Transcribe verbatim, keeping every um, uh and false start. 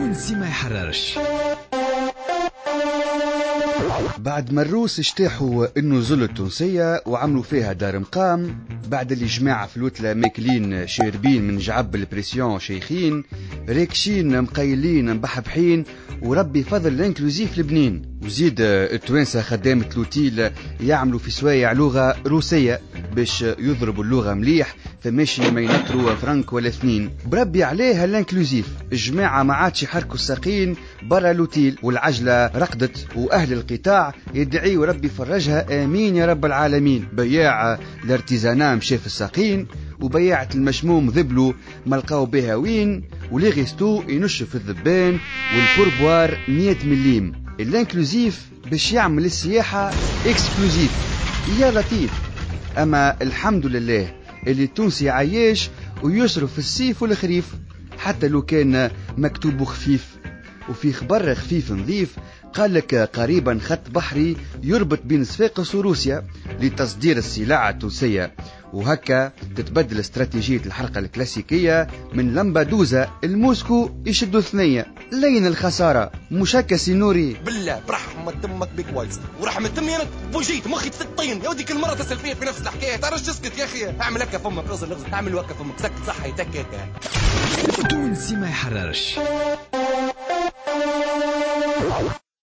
التونسي ما يحررش. بعد ما الروس اجتاحوا النزول التونسية وعملوا فيها دار مقام، بعد اللي جماعة في الوتلة ماكلين شاربين من جعب البريسيون شيخين ريكشين مقيلين مبحبحين، وربي فضل الانكلوزيف لبنين. وزيد التوانسة خدامة لوتيل يعملوا في سوايع لغة روسية باش يضربوا اللغة مليح، فماشي ما ينطروا فرنك ولا اثنين. بربي عليها الانكلوزيف الجماعة ما عادش يحركوا الساقين برا لوتيل، والعجلة رقدت وأهل القطاع يدعي وربي فرجها آمين يا رب العالمين. بياع الارتيزانا مشى في الساقين، وبياعة المشموم ذبلوا ملقاو بها وين، ولي غيستو ينشوا في الذبان، والبوربوار مية مليم. الانكلوزيف باش يعمل السياحة اكسكلوزيف يا لطيف. أما الحمد لله اللي التونسي عايش ويصرف في الصيف والخريف، حتى لو كان مكتوب خفيف. وفي خبر خفيف نظيف قال لك قريبا خط بحري يربط بين صفاقس وروسيا لتصدير السلع التونسية، وهكا تتبدل استراتيجية الحرقة الكلاسيكية من لمبادوزة الموسكو يشدوا ثنية. لين الخسارة مش هكا سينوري؟ بالله برحمة تمك بك وايز ورحمة تمي انا بوجيت مخي تفطين يا ودي كل مرة تسأل فيها في نفس الحكاية. ترى اسكت يا اخي، اعمل هكا فمك اغزر اغزر اعمل هكا فمك سكت صح يتك هكا. التونسي ما يحررش.